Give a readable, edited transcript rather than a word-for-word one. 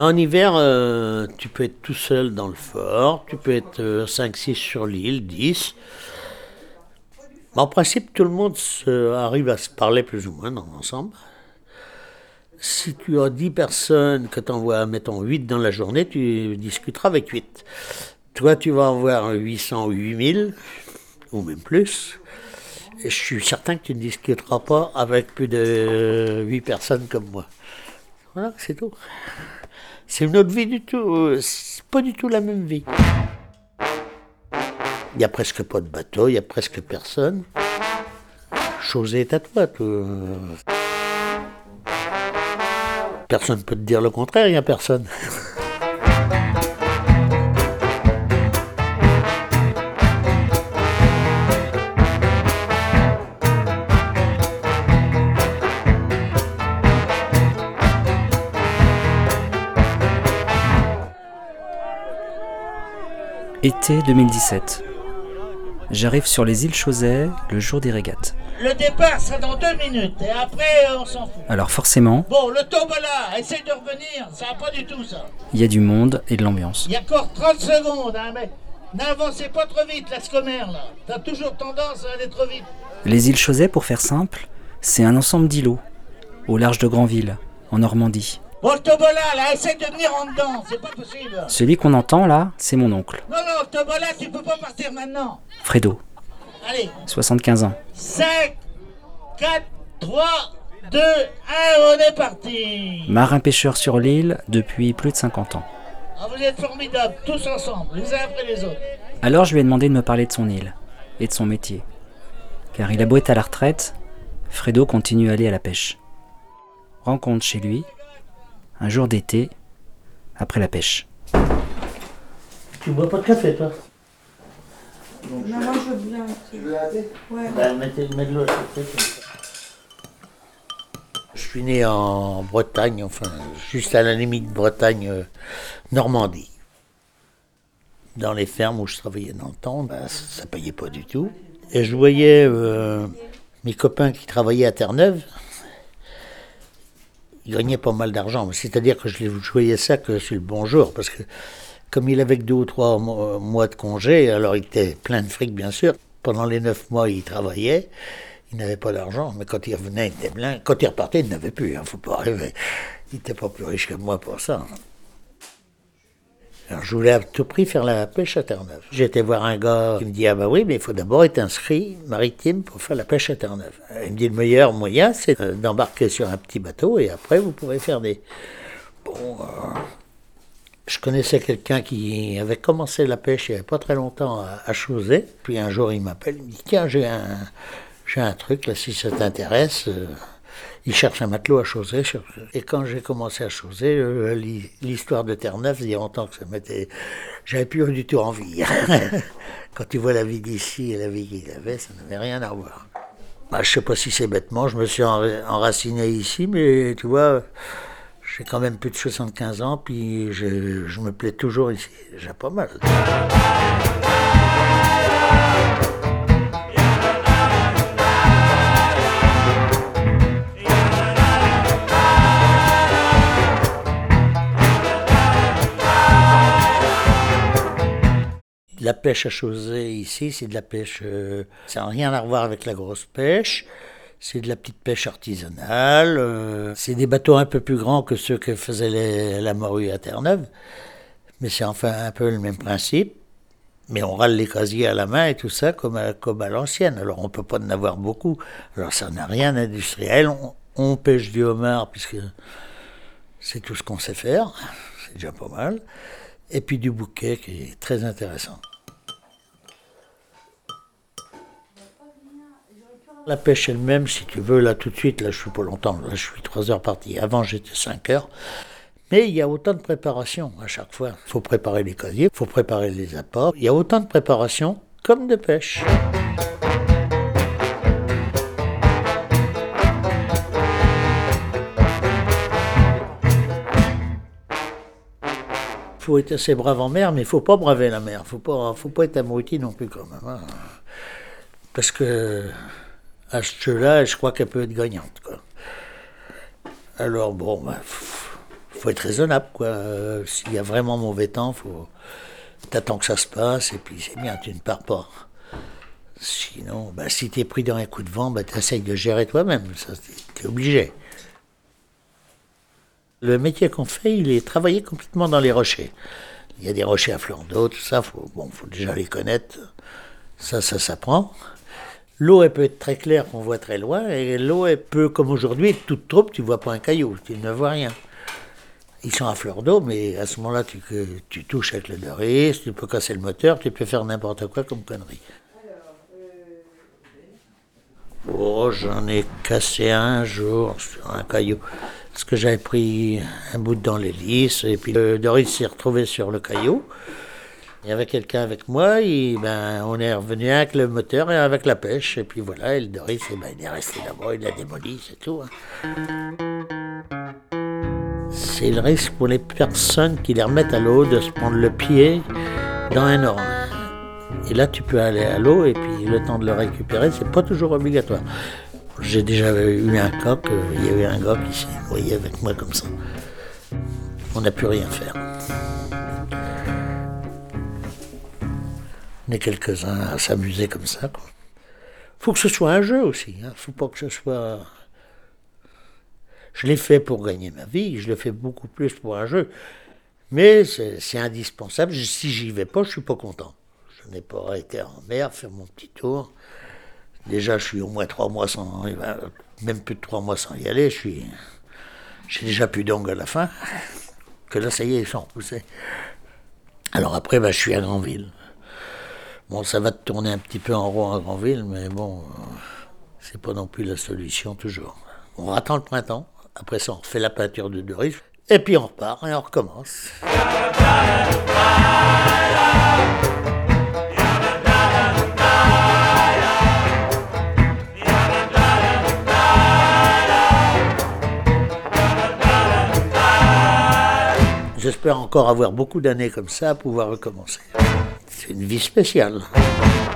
En hiver, tu peux être tout seul dans le fort, tu peux être 5-6 sur l'île, 10. En principe, tout le monde arrive à se parler plus ou moins dans l'ensemble. Si tu as 10 personnes, que tu envoies, mettons, 8 dans la journée, tu discuteras avec 8. Toi, tu vas avoir 800 ou 8000, ou même plus. Et je suis certain que tu ne discuteras pas avec plus de 8 personnes comme moi. Voilà, c'est tout. C'est une autre vie du tout. C'est pas du tout la même vie. Il n'y a presque pas de bateau, il n'y a presque personne. Chose est à toi. Personne ne peut te dire le contraire, il n'y a personne. Été 2017. J'arrive sur les îles Chausey le jour des régates. Le départ sera dans 2 minutes et après on s'en fout. Alors forcément, Bon, le tombola, essaye de revenir, ça va pas du tout ça. il y a du monde et de l'ambiance. Il y a encore 30 secondes, hein, mais n'avancez pas trop vite, la scomère là. T'as toujours tendance à aller trop vite. Les îles Chausey, pour faire simple, c'est un ensemble d'îlots, au large de Granville, en Normandie. Bon, le tombola là, essaye de venir en dedans, c'est pas possible. Celui qu'on entend là, c'est mon oncle, Non, le tombola, tu peux pas partir maintenant. Fredo, Allez, 75 ans. 5, 4, 3, 2, 1, on est parti. Marin-pêcheur sur l'île depuis plus de 50 ans. Ah, vous êtes formidables, tous ensemble, les uns après les autres. Alors je lui ai demandé de me parler de son île et de son métier. Car il a beau être à la retraite, Fredo continue à aller à la pêche. Rencontre chez lui, un jour d'été, après la pêche. Tu bois pas de café, toi? Non, moi je veux bien. Tu veux un thé? Ouais. Ben, mets de l'eau, s'il te plaît. Je suis né en Bretagne, enfin, juste à la limite Bretagne, Normandie. Dans les fermes où je travaillais dans le temps, ben, ça payait pas du tout. Et je voyais mes copains qui travaillaient à Terre-Neuve, ils gagnaient pas mal d'argent. C'est-à-dire que je voyais ça que sur le bon jour, parce que comme il avait que 2 ou 3 mois de congé, alors il était plein de fric, bien sûr. Pendant les 9 mois, il travaillait. Il n'avait pas d'argent, mais quand il revenait, il était plein. Quand il repartait, il n'avait plus, faut pas rêver. Il n'était pas plus riche que moi pour ça. Alors je voulais à tout prix faire la pêche à Terre-Neuve. J'ai été voir un gars qui me dit « Ah bah oui, mais il faut d'abord être inscrit maritime pour faire la pêche à Terre-Neuve. » Il me dit « Le meilleur moyen, c'est d'embarquer sur un petit bateau et après vous pourrez faire des... » Bon, je connaissais quelqu'un qui avait commencé la pêche il n'y avait pas très longtemps à Chausey. Puis un jour, il m'appelle, il me dit « Tiens, j'ai un truc, là, si ça t'intéresse. » Il cherche un matelot à Chausey. Et quand j'ai commencé à Chausey, l'histoire de Terre-Neuve, il y a longtemps que ça m'était... J'avais plus du tout envie. Quand tu vois la vie d'ici et la vie qu'il avait, ça n'avait rien à voir. Bah, je sais pas si c'est bêtement, je me suis enraciné ici, mais tu vois, j'ai quand même plus de 75 ans, puis je me plais toujours ici. J'ai pas mal. La pêche à Chausey ici, c'est de la pêche, ça n'a rien à voir avec la grosse pêche, c'est de la petite pêche artisanale, c'est des bateaux un peu plus grands que ceux que faisait la morue à Terre-Neuve, mais c'est enfin un peu le même principe, mais on râle les casiers à la main et tout ça comme à l'ancienne, alors on ne peut pas en avoir beaucoup, alors ça n'a rien d'industriel, on pêche du homard puisque c'est tout ce qu'on sait faire, c'est déjà pas mal, et puis du bouquet qui est très intéressant. La pêche elle-même, si tu veux, là tout de suite, là je suis pas longtemps, là je suis 3 heures parti. Avant j'étais 5 heures. Mais il y a autant de préparation à chaque fois. Il faut préparer les casiers, il faut préparer les apports. Il y a autant de préparation comme de pêche. Il faut être assez brave en mer, mais il ne faut pas braver la mer. Il ne faut pas être abruti non plus quand même. Hein. Parce que à ce jeu-là, je crois qu'elle peut être gagnante, quoi. Alors bon, faut être raisonnable, quoi. S'il y a vraiment mauvais temps, t'attends que ça se passe, et puis c'est bien, tu ne pars pas. Sinon, si t'es pris dans un coup de vent, t'essayes de gérer toi-même, ça, t'es obligé. Le métier qu'on fait, il est travaillé complètement dans les rochers. Il y a des rochers à flanc d'eau, tout ça, faut déjà les connaître. Ça s'apprend. L'eau, elle peut être très claire, qu'on voit très loin, et l'eau, elle peut, comme aujourd'hui, être toute trouble, tu ne vois pas un caillou, tu ne vois rien. Ils sont à fleur d'eau, mais à ce moment-là, tu touches avec le doris, tu peux casser le moteur, tu peux faire n'importe quoi comme connerie. J'en ai cassé un jour sur un caillou, parce que j'avais pris un bout dans l'hélice, et puis le doris s'est retrouvé sur le caillou. Il y avait quelqu'un avec moi, on est revenu avec le moteur et avec la pêche, et puis voilà, et le doris, il est resté là-bas, il l'a démoli, c'est tout. C'est le risque pour les personnes qui les remettent à l'eau de se prendre le pied dans un orang. Et là, tu peux aller à l'eau, et puis le temps de le récupérer, c'est pas toujours obligatoire. J'ai déjà eu un cas, il y avait un gars qui s'est noyé avec moi comme ça. On n'a pu rien faire. On est quelques-uns à s'amuser comme ça, quoi. Faut que ce soit un jeu aussi, hein. Faut pas que ce soit... Je l'ai fait pour gagner ma vie, je le fais beaucoup plus pour un jeu. Mais c'est indispensable, si j'y vais pas, je suis pas content. Je n'ai pas été en mer, faire mon petit tour. Déjà, je suis au moins 3 mois sans... Même plus de 3 mois sans y aller, j'ai déjà plus d'ongles à la fin. Que là, ça y est, ils sont repoussés. Alors après, je suis à Granville. Bon, ça va te tourner un petit peu en rond à Granville, mais bon, c'est pas non plus la solution toujours. On attend le printemps, après ça on refait la peinture de doris, et puis on repart et on recommence. J'espère encore avoir beaucoup d'années comme ça à pouvoir recommencer. C'est une vie spéciale.